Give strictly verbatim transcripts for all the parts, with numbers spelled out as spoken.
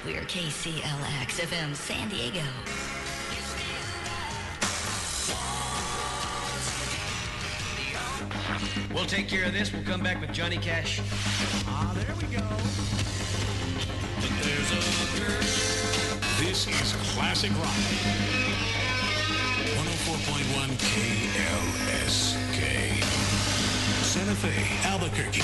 We're K C L X F M San Diego. We'll take care of this. We'll come back with Johnny Cash. Ah, there we go. But there's a girl. This is classic rock. one oh four point one K L S K. Santa Fe, Albuquerque.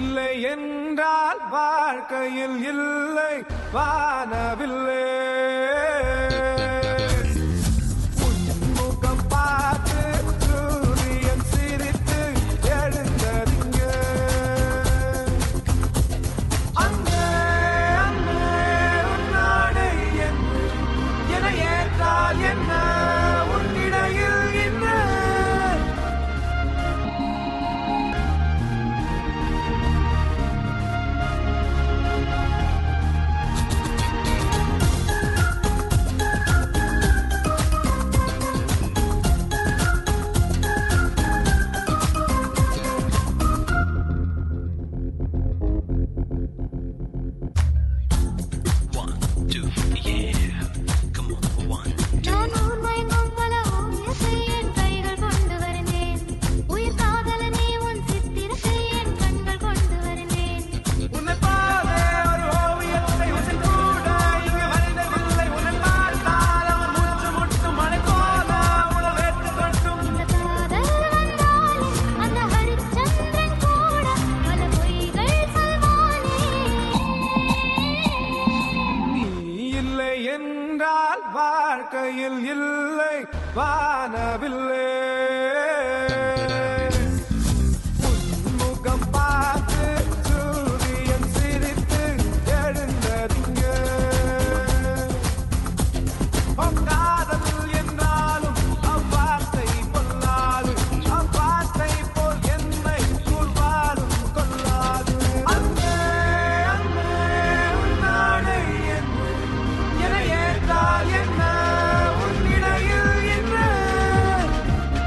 இல்லை என்றால் வாழ்க்கையில் இல்லை வானவில்லை. முகம் பார்த்து சூரியன் சிரித்து எழுந்தறிங்க. அங்கே அங்கே உன்னாடை என்று என ஏற்றால் என்ன உன்னிடையில் என்ன. வாழ்க்கையில் இல்லை வானவில்லை. முகம் பார்த்து சூரியன் சிரித்து எழுந்தறிங்க. காதல் என்றாலும் அவ்வார்த்தை பொல்லாது, அவ்வார்த்தை போல் என்னை கூழ்வாலும் கொள்ளாது. அங்கே அங்கே உன்னாடை என்று என ஏற்றால் என்ன உன்னிடையில் என்ன.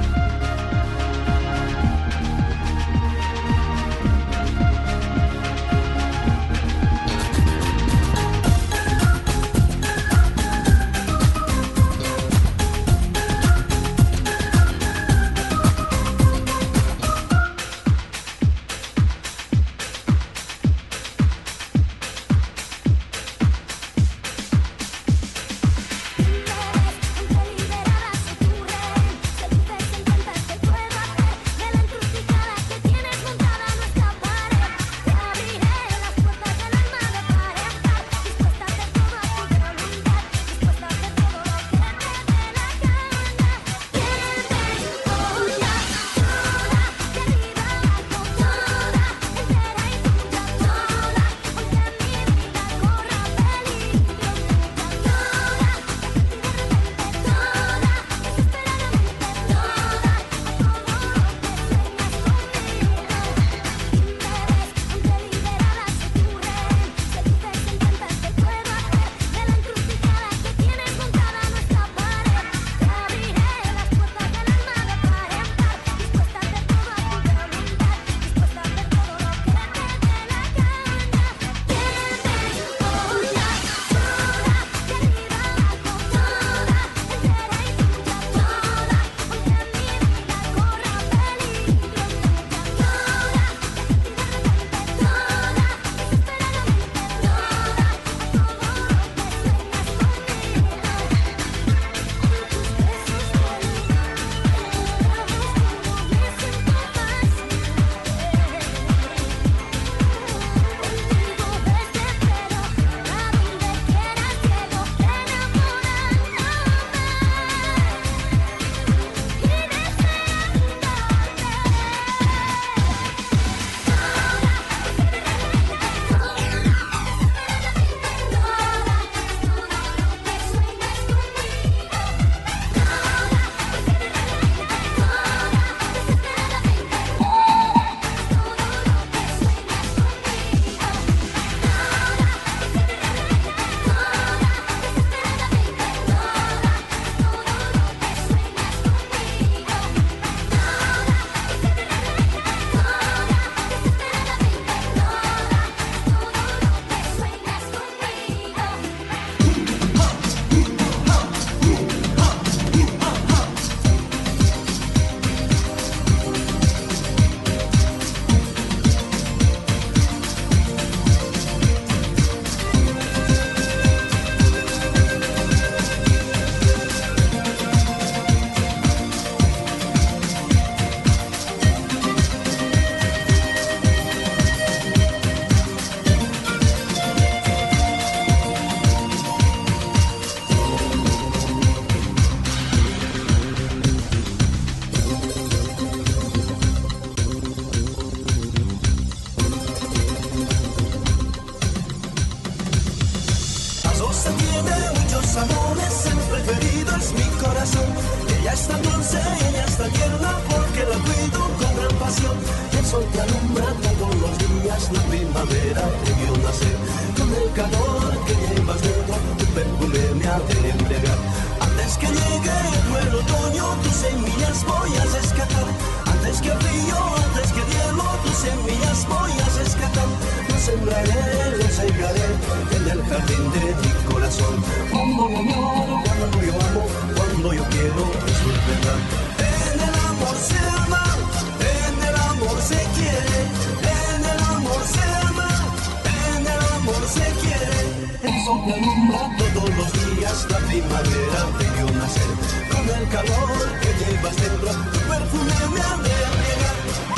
mi corazón. Ella es tan dulce, ella es tan tierna, porque la cuido con gran pasión. El sol que alumbra todos los días, la primavera te vio nacer. Con el calor que llevas dentro, tu perfume me ha de embriagar. Antes que llegue el cruel otoño, tus semillas voy a rescatar. Antes que el frío, antes que el hielo, tus semillas voy a rescatar. Lo sembraré, lo segaré en el jardín de mi corazón. Cuando yo lloro, cuando yo amo, cuando yo quiero, eso es verdad. En el amor se ama, en el amor se quiere, en el amor se ama, en el amor se quiere. El sol que alumbra todos los días, la primavera te vio nacer. Con el calor que llevas dentro, tu perfume me ha de embriagar.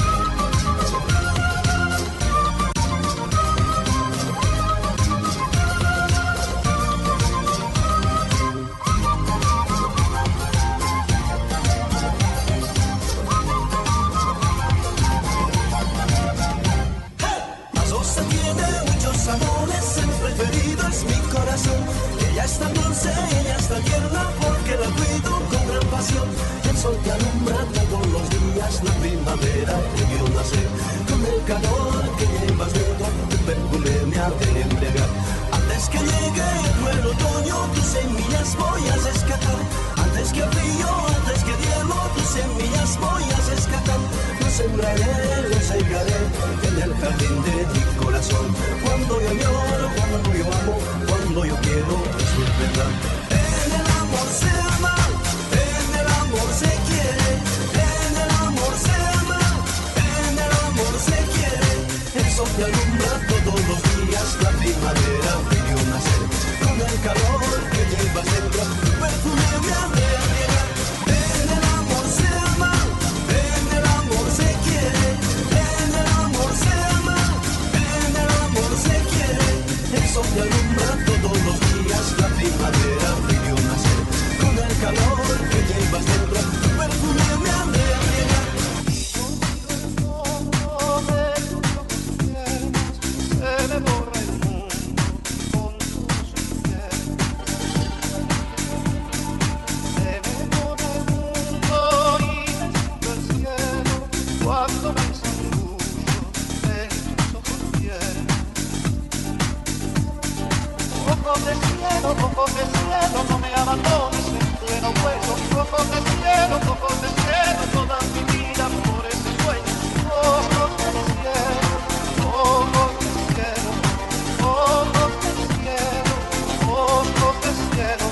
Amores, el preferido es mi corazón. Ella es tan dulce, ella es tan tierna, porque la cuido con gran pasión. El sol que alumbra todos los días, la primavera te vio nacer. Con el calor que llevas dentro, tu perfume me ha de embriagar. Antes que llegue el cruel otoño, tus semillas voy a rescatar. Antes que el frío, antes que el hielo, tus semillas voy a rescatar. Lo sembraré, lo segaré en el jardín de mi corazón. Cuando yo lloro, cuando yo amo, cuando yo quiero, eso es verdad. En el amor se ama, en el amor se quiere, en el amor se ama, en el amor se quiere. El sol que alumbra todos los días, la primavera te vio nacer. Con el calor que llevas dentro, tu perfume me ha de embriagar. En el amor se ama, en el amor se quiere, en el amor se ama, en el amor se quiere. El sol que alumbra todos los días, la primavera te vio nacer. Con el calor que llevas dentro, tu perfume me ha de embriagar. Se me borra el mundo con tus infiernos. Se me borra el mundo y desciendo el cielo cuando me zambullo en tus ojos tiernos. Ojos de cielo, ojos de cielo, no me abandones en pleno vuelo. Ojos de cielo, ojos de cielo, toda mi vida por ese sueño. Ojos de cielo, ojos de cielo, ojos de cielo, ojos de cielo.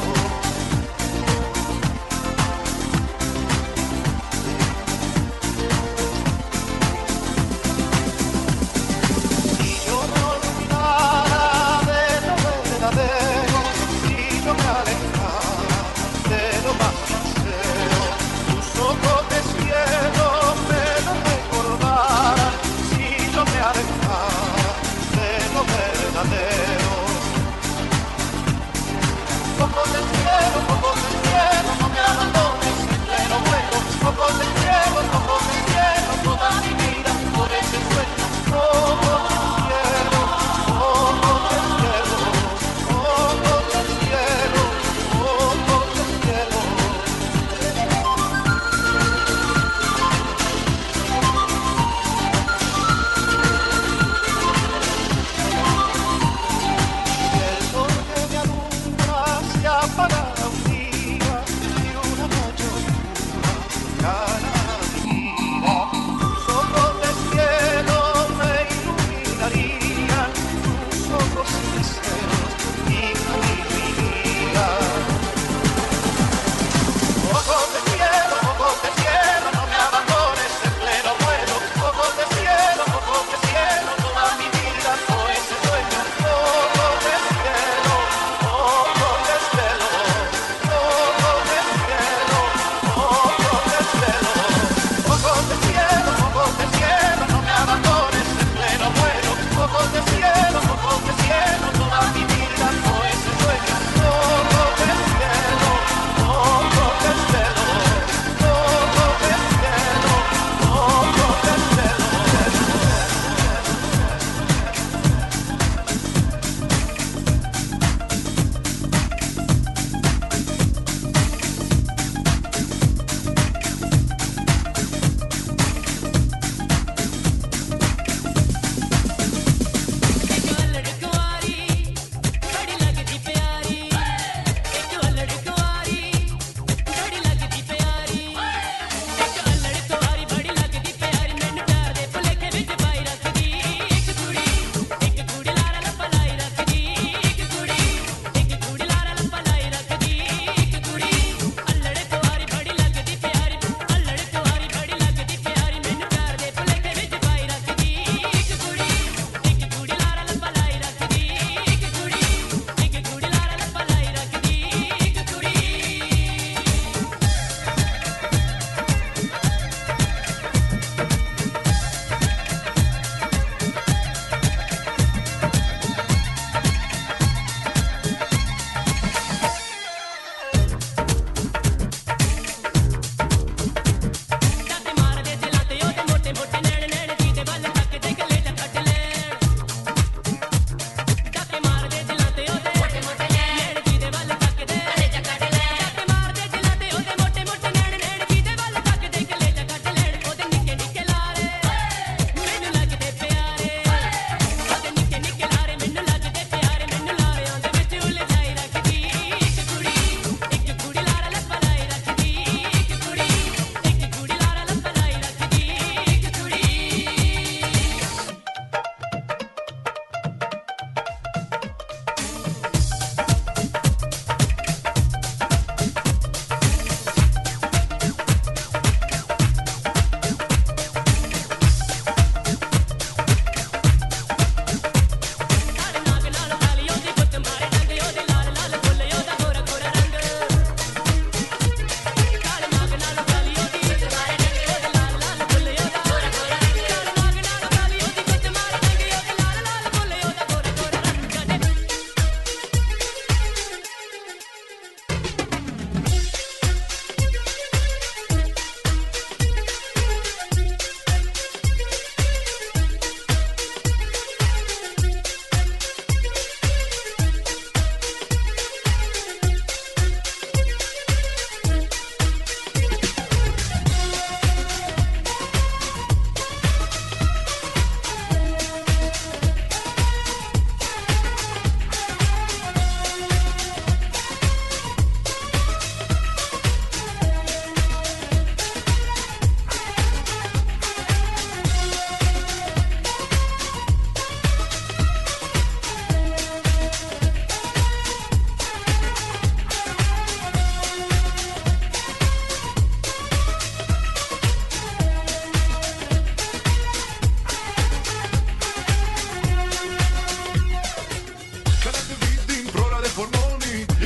Si yo me olvidara de lo verdadero, si yo me alejara de lo más sincero, tus ojos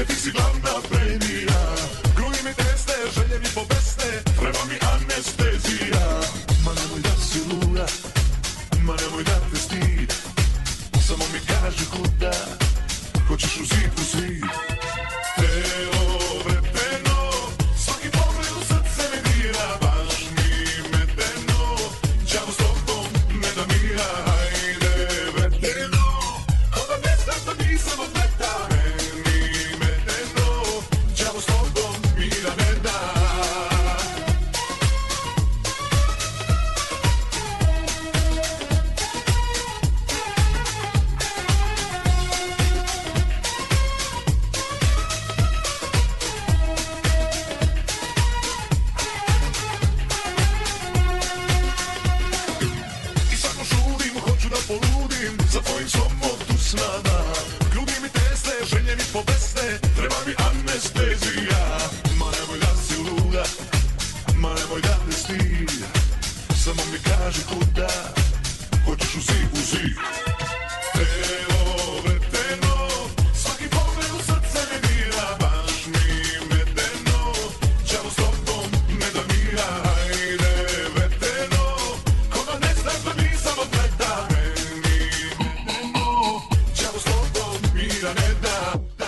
ti si glavna premija. Gruji mi teste, želje mi pobesne, treba mi anestezija. Ma nemoj da si luda, ma nemoj da te stid, samo mi kaži kuda, hoćeš u zid u zid. Telo vreteno, svaki pogled u srce me dira, baš mi medeno, đavo s tobom ne da mira. Hajde vreteno, koda mesta što nisam od leta, meni medeno, đavo s tobom mira ne da. Za tvojim somom tu snada, grudi mi teste, želje mi pobesne, treba mi anestezija. Ma nemoj da si luda, ma nemoj da te stid, samo mi kaži kuda, hoćeš u zid u zid. Telo vreteno, svaki pogled u srce me dira, baš mi medeno, đavo s tobom ne da mira. Hajde vreteno, ko da ne znaš da nisam od leta, mira ne da.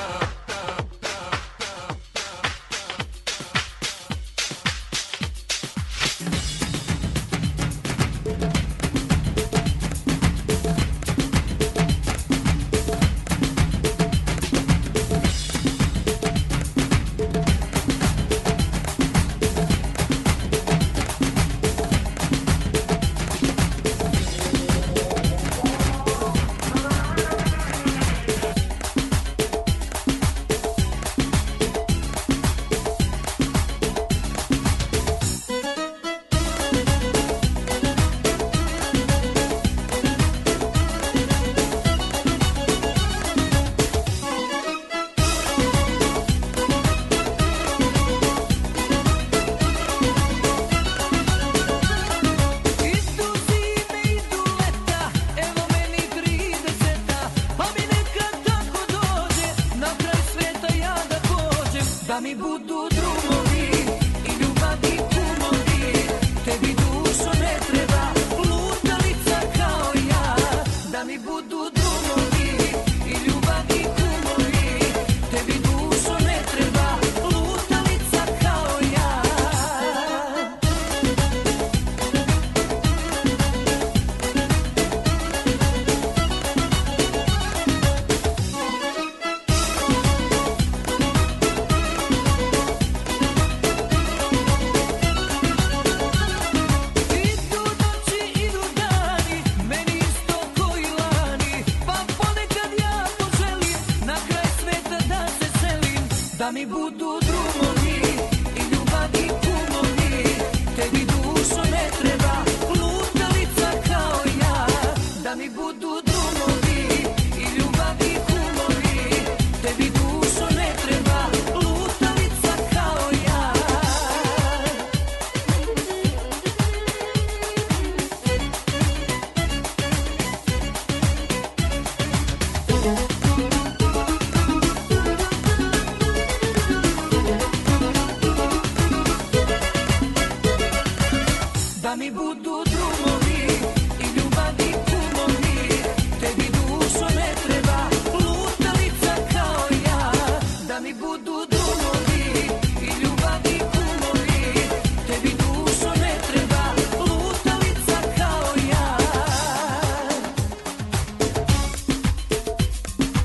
Da mi budu drugovi i ljubavi kumovi, tebi dušo ne treba lutalica kao ja. Da mi budu drugovi i ljubavi kumovi, tebi dušo ne treba lutalica kao ja. Da mi budu drugovi i ljubavi kumovi, tebi dušo ne treba lutalica kao ja. Da mi budu drugovi i ljubavi kumovi, tebi dušo ne treba lutalica kao ja. Da mi budu drugovi i ljubavi kumovi, tebi dušo ne treba lutalica kao ja. Da mi budu drugovi i ljubavi kumovi, tebi dušo ne treba lutalica kao ja.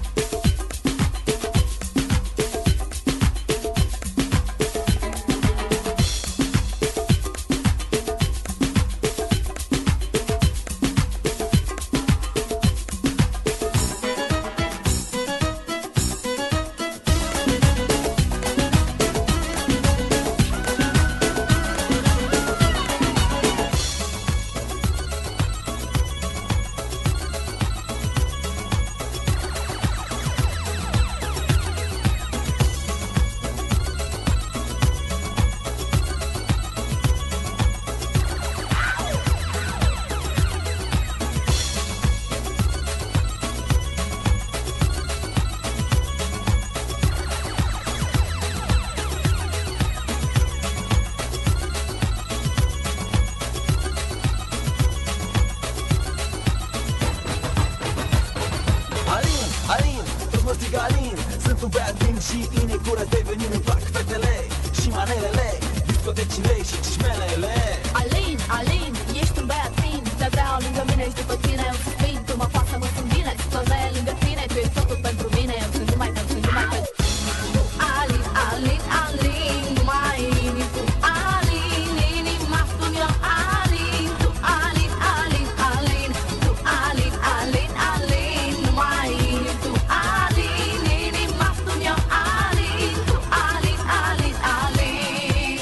strigalin. Sunt un băiat vin și inicură de venin. Îmi plac fetele și manelele, discotecile și cișmelele. Alin, Alin, ești un băiat fin. Te vreau lângă mine și după tine eu sunt fin. Tu mă faci să mă simt bine, să-l vei lângă tine. Tu ești totul pentru mine, eu sunt numai pentru, sunt numai pentru. Alin, Alin, Alin, numai inim. Tu Alin, inima tu mi-o Alin. Tu Alin, Alin, Alin. Tu Alin, Alin, Alin, numai inim. Tu Alin, inima tu mi-o Alin. Tu Alin, Alin, Alin.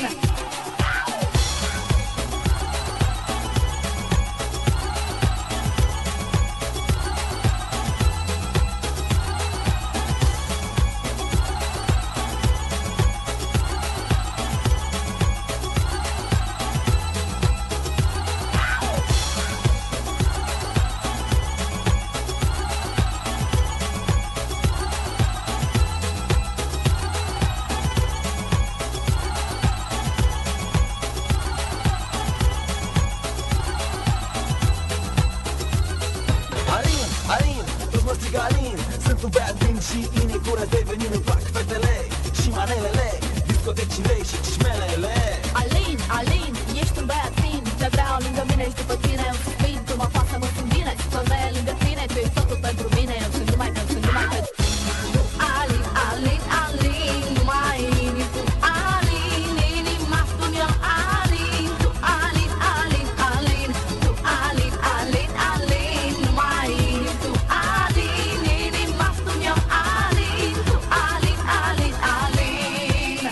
Alin, Alin, toți mă strig Alin. Sunt un băiat vin și inicură de venin. Îmi plac fetele și manelele, discotecile și cișmelele. Alin, Alin, ești un băiat fin. Te vreau lângă mine și după tine eu sunt fin. Tu mă faci să mă simt bine, să-l vei lângă tine. Tu ești totul pentru mine, eu sunt numai pentru, sunt numai pentru. Tu Alin, Alin, Alin, numai inim. Tu Alin, inima tu mi-o Alin. Tu Alin, Alin, Alin. Tu Alin, Alin, Alin, numai inim. Tu Alin, inima tu mi-o Alin. Tu Alin, Alin, Alin.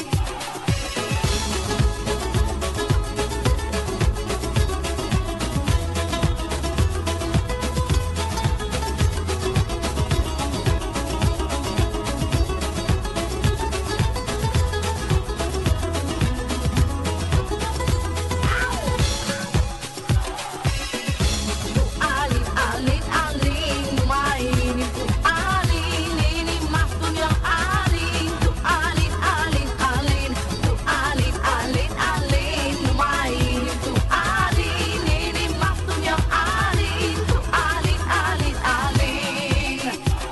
Alin, Alin, Alin, numai inim. Tu Alin, inima tu mi-o Alin. Tu Alin, Alin, Alin. Tu Alin, Alin, Alin, numai inim. Tu Alin, inima tu mi-o Alin. Tu Alin, Alin, Alin.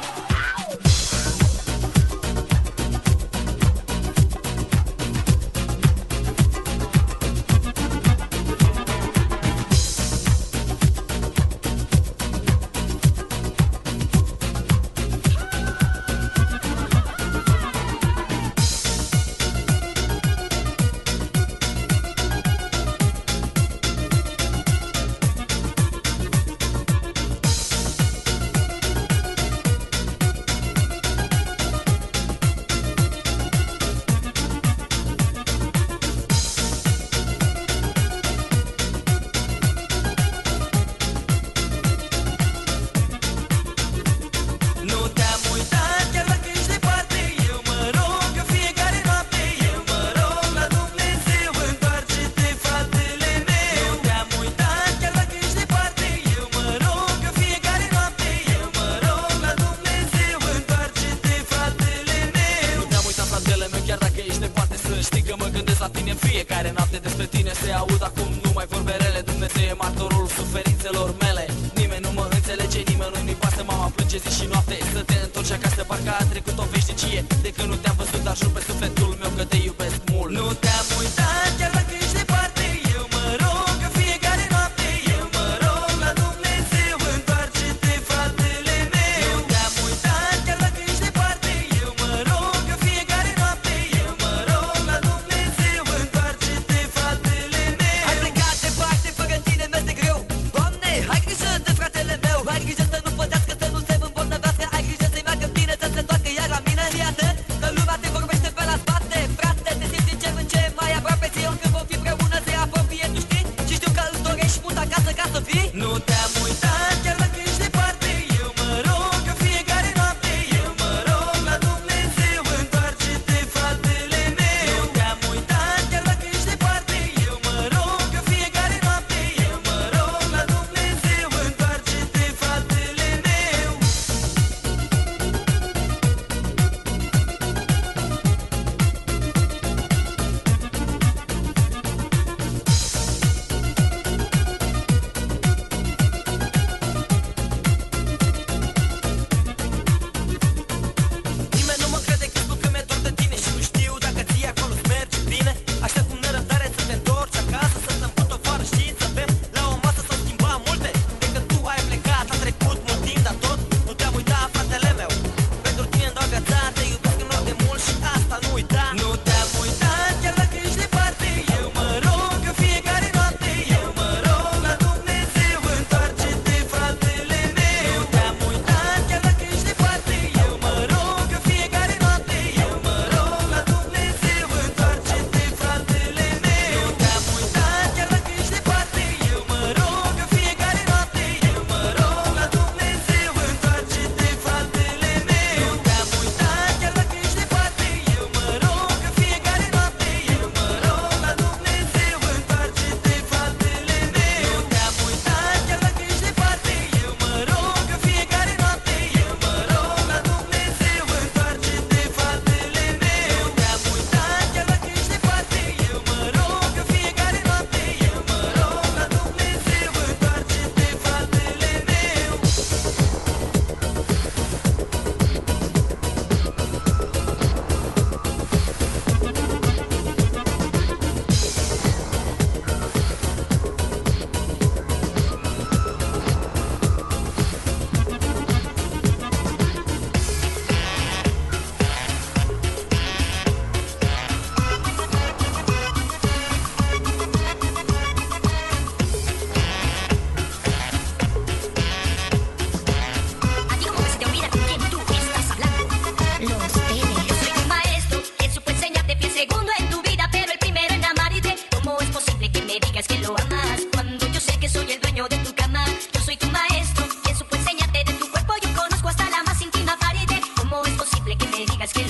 Nu te-am uitat chiar dacă ești departe. Eu mă rog eu fiecare noapte. Eu mă rog la Dumnezeu, întoarce-te, fratele meu. Nu te-am uitat chiar dacă ești departe. Eu mă rog eu fiecare noapte. Eu mă rog la Dumnezeu, întoarce-te, fratele meu. Nu te-am uitat, fratele meu, chiar dacă ești departe. Să știi că mă gândesc la tine fiecare noapte. Despre tine se aud acum numai vorbe rele. Dumnezeu e martorul suferințelor mele. Nimeni nu mă înțelege, nimeni nu-mi pasă. Mama plânge zi și noapte. Să te întorci acasă, parcă a trecut o veșnicie. De când nu te-am văzut, dar jur pe sufletul meu că te iubesc mult. Nu te-am uitat chiar dacă ești departe. Eu mă rog eu fiecare noapte. Eu mă rog la Dumnezeu, întoarce-te, fratele meu. Nu te-am uitat chiar dacă ești departe. Eu mă rog eu fiecare noapte. Eu mă rog la Dumnezeu, întoarce-te, fratele meu. Ai plecat departe, fără tine mi-este greu. Doamne, hai grijă de fratele meu. Ai grijă să nu pădească, să nu se îmbolnăvească. Ai grijă să-i meargă bine, să se întoarcă iar la mine. Și atât, că lumea te vorbește pe la spate. Frate,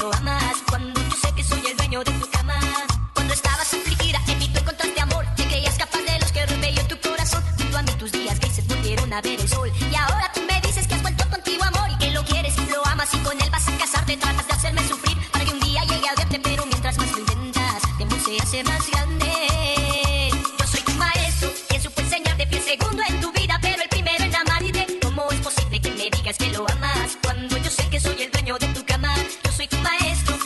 lo amas. Cuando yo sé que soy el dueño de tu cama. Cuando estabas afligida, en mí tú encontraste amor. Te creías capaz de los que rompieron tu corazón. Junto a mí tus días grises volvieron a ver el sol. Y ahora tú me dices que has vuelto contigo amor. Y que lo quieres, lo amas y con él vas a casarte. Tratas de hacerme sufrir para que un día llegue a verte. Pero mientras más lo intentas, temor se hace más grande. Yo soy tu maestro, quien supo enseñarte. Fui el segundo en tu vida, pero el primero en amarte. ¿Cómo es posible que me digas que lo amas? Cuando yo sé que soy el dueño de tu cama. Yo soy tu maestro,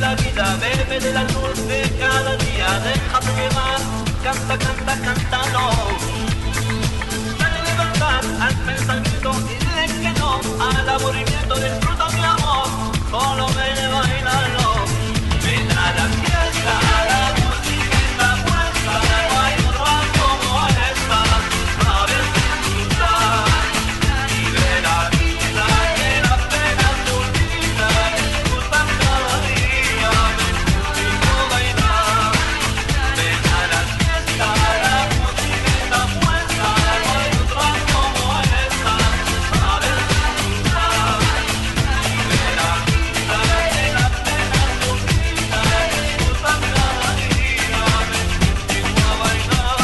la vida, bebe de la luz de cada día, déjate llevar, canta, canta, cántalo. Dale libertad al pensamiento y dile que no al aburrimiento, disfruta mi amor, solo ven y bailalo. Ven a la fiesta, la música está puesta, no hay otra como esta, sabes disfrutar y de la vida que la pena te olvida, disfruta cada día, ven conmigo a bailar. Ven a la fiesta, la música está puesta, no hay otra como esta, sabes disfrutar y de la vida que la pena te olvida, disfruta cada día, ven conmigo a bailar.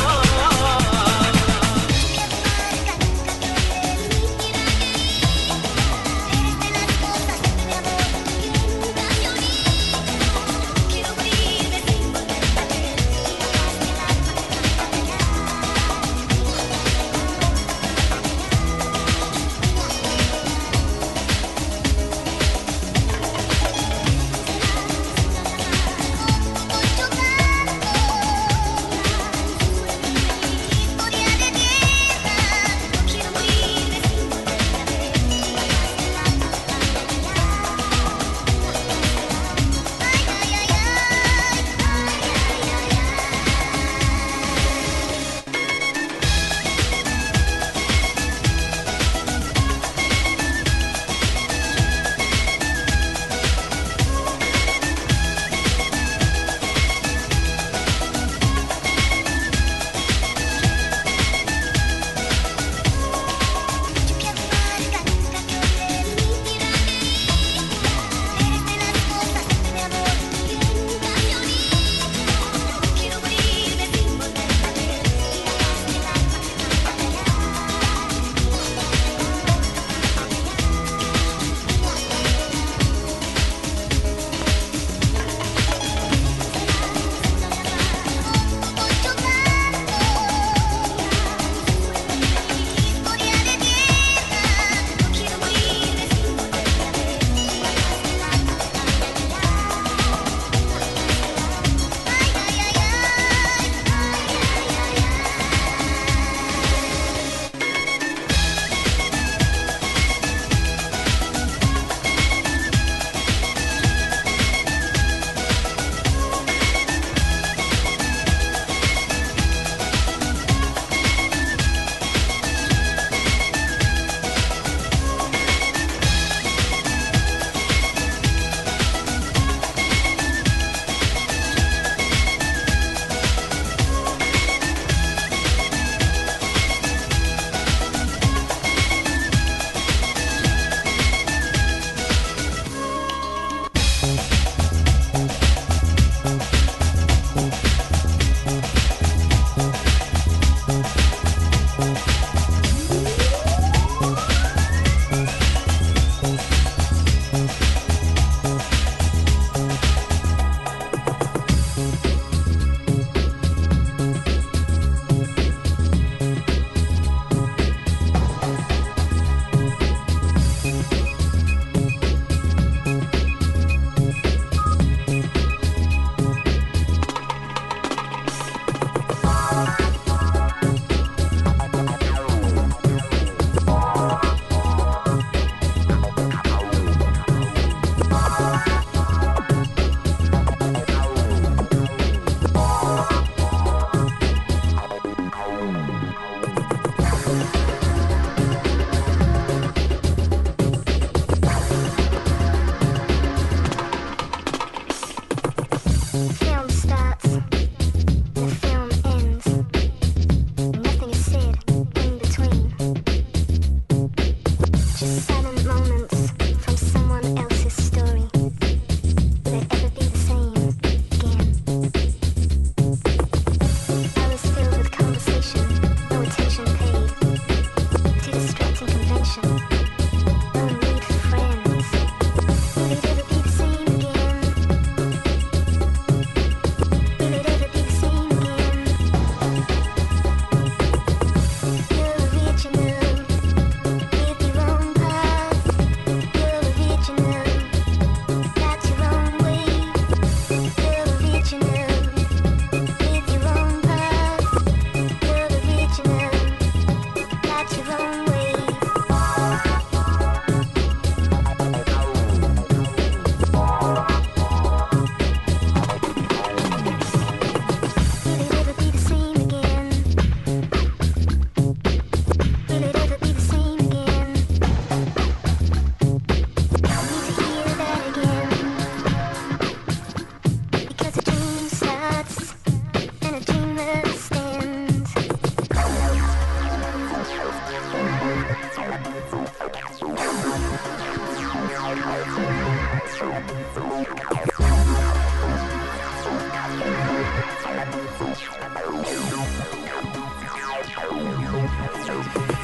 Thank you.